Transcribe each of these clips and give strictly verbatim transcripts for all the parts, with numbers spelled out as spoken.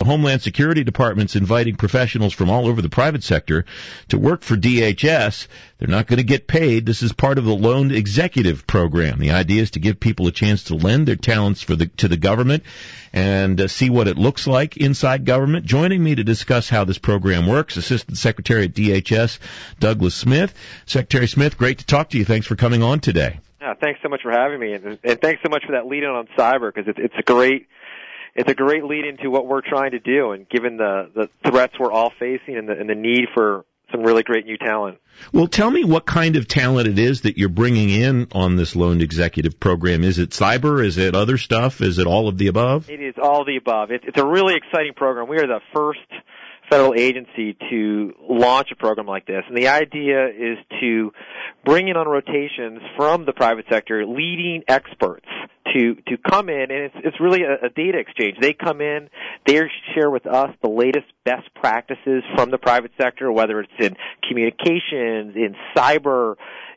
Homeland Security Department's inviting professionals from all over the private sector to work for D H S. They're not going to get paid. This is part of the Loan Executive Program. The idea is to give people a chance to lend their talents for the, to the government and uh, see what it looks like inside government. Joining me to discuss how this program works, Assistant Secretary at D H S, Douglas Smith. Secretary Smith, great to talk to you. Thanks for coming on today. Yeah, thanks so much for having me, and, and thanks so much for that lead-in on cyber, because it's, it's a great it's a great lead into what we're trying to do, and given the, the threats we're all facing and the, and the need for some really great new talent. Well, tell me what kind of talent it is that you're bringing in on this Loan Executive Program. Is it cyber? Is it other stuff? Is it all of the above? It is all of the above. It, it's a really exciting program. We are the first federal agency to launch a program like this, and the idea is to bring in on rotations from the private sector leading experts to to come in, and it's it's really a, a data exchange. They come in, they share with us the latest best practices from the private sector, whether it's in communications, in cyber,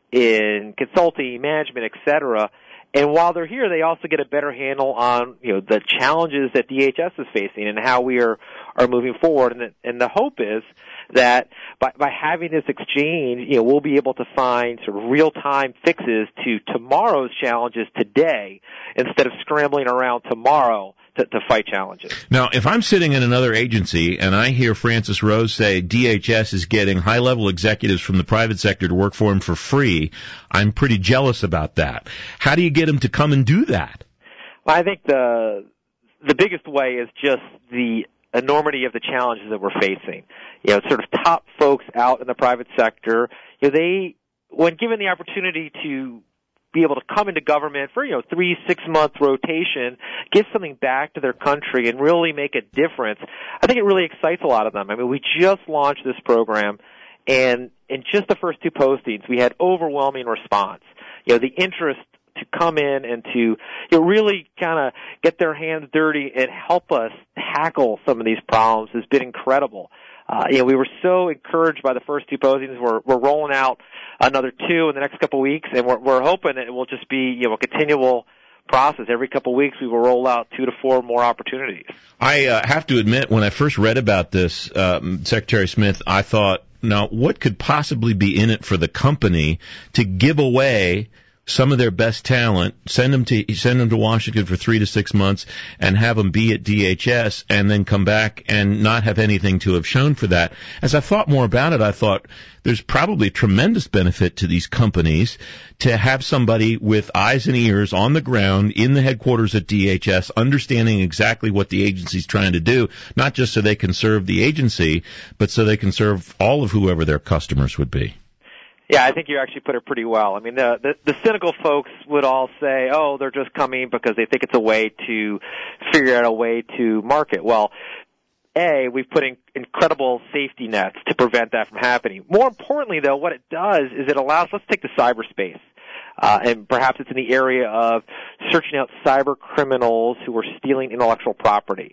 in consulting, management, et cetera. And while they're here, they also get a better handle on, you know, the challenges that D H S is facing and how we are, are moving forward. And the, and the hope is that by, by having this exchange, you know, we'll be able to find sort of real-time fixes to tomorrow's challenges today instead of scrambling around tomorrow to, to fight challenges. Now, if I'm sitting in another agency and I hear Francis Rose say D H S is getting high-level executives from the private sector to work for him for free, I'm pretty jealous about that. How do you get them to come and do that? Well, I think the the biggest way is just the enormity of the challenges that we're facing. You know, sort of top folks out in the private sector, you know, they, when given the opportunity to be able to come into government for, you know, three, six-month rotation, give something back to their country and really make a difference, I think it really excites a lot of them. I mean, we just launched this program, and in just the first two postings, we had overwhelming response. You know, the interest to come in and to, you know, really kind of get their hands dirty and help us tackle some of these problems has been incredible. Uh, you know, we were so encouraged by the first two postings. We're, we're rolling out another two in the next couple of weeks, and we're, we're hoping that it will just be, you know, a continual process. Every couple of weeks we will roll out two to four more opportunities. I uh, have to admit, when I first read about this, um, Secretary Smith, I thought, now, what could possibly be in it for the company to give away some of their best talent, send them to send them to Washington for three to six months, and have them be at D H S, and then come back and not have anything to have shown for that. As I thought more about it, I thought there's probably tremendous benefit to these companies to have somebody with eyes and ears on the ground in the headquarters at D H S, understanding exactly what the agency's trying to do, not just so they can serve the agency, but so they can serve all of whoever their customers would be. Yeah, I think you actually put it pretty well. I mean, the, the the cynical folks would all say, oh, they're just coming because they think it's a way to figure out a way to market. Well, A, we've put in incredible safety nets to prevent that from happening. More importantly, though, what it does is it allows, let's take the cyberspace. Uh, and perhaps it's in the area of searching out cyber criminals who are stealing intellectual property.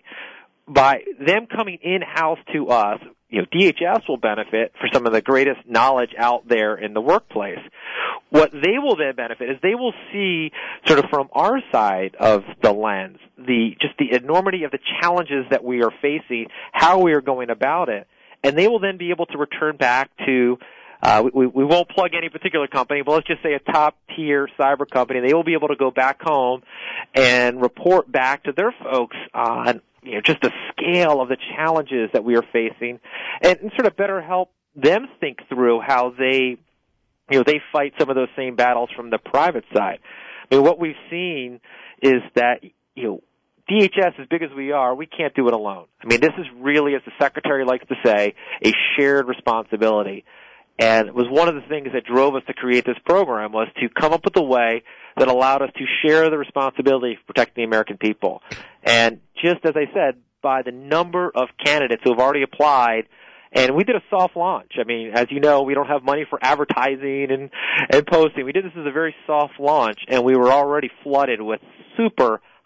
By them coming in-house to us, you know, D H S will benefit for some of the greatest knowledge out there in the workplace. What they will then benefit is they will see sort of from our side of the lens, the, just the enormity of the challenges that we are facing, how we are going about it, and they will then be able to return back to, uh, we, we won't plug any particular company, but let's just say a top-tier cyber company. They will be able to go back home and report back to their folks on, you know, just the scale of the challenges that we are facing, and, and sort of better help them think through how they, you know, they fight some of those same battles from the private side. I mean, what we've seen is that, you know, D H S, as big as we are, we can't do it alone. I mean, this is really, as the Secretary likes to say, a shared responsibility. And it was one of the things that drove us to create this program was to come up with a way that allowed us to share the responsibility of protecting the American people. And just as I said, by the number of candidates who have already applied, and we did a soft launch. I mean, as you know, we don't have money for advertising and, and posting. We did this as a very soft launch, and we were already flooded with super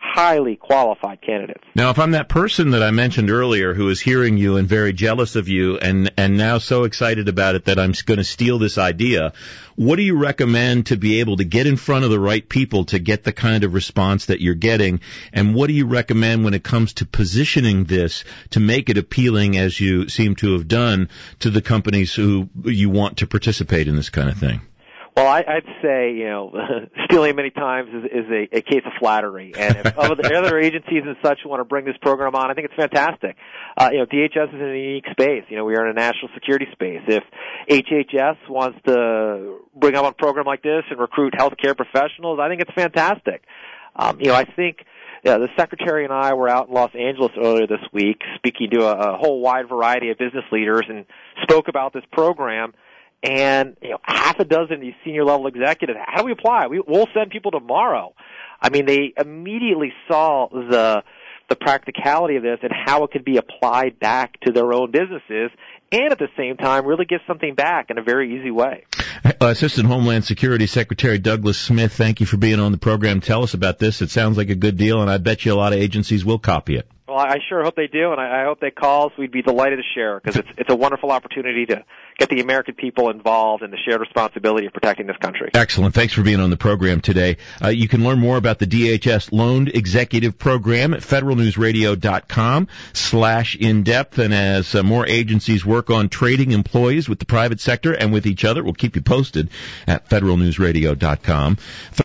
highly qualified candidates. Now, if I'm that person that I mentioned earlier who is hearing you and very jealous of you and, and now so excited about it that I'm going to steal this idea, what do you recommend to be able to get in front of the right people to get the kind of response that you're getting? And what do you recommend when it comes to positioning this to make it appealing, as you seem to have done, to the companies who you want to participate in this kind of thing? Well, I, I'd say, you know, stealing many times is, is a, a case of flattery. And if other, other agencies and such want to bring this program on, I think it's fantastic. Uh, you know, D H S is in a unique space. You know, we are in a national security space. If H H S wants to bring up a program like this and recruit healthcare professionals, I think it's fantastic. Um, you know, I think yeah, the Secretary and I were out in Los Angeles earlier this week speaking to a, a whole wide variety of business leaders and spoke about this program. And, you know, half a dozen of these senior level executives, how do we apply? We, we'll send people tomorrow. I mean, they immediately saw the, the practicality of this and how it could be applied back to their own businesses and at the same time really give something back in a very easy way. Uh, Assistant Homeland Security Secretary Douglas Smith, thank you for being on the program. Tell us about this. It sounds like a good deal, and I bet you a lot of agencies will copy it. Well, I sure hope they do, and I hope they call us. We'd be delighted to share because it's it's a wonderful opportunity to get the American people involved in the shared responsibility of protecting this country. Excellent. Thanks for being on the program today. Uh, you can learn more about the D H S Loaned Executive Program at federalnewsradio.com slash in-depth. And as uh, more agencies work on trading employees with the private sector and with each other, we'll keep you posted at federalnewsradio dot com.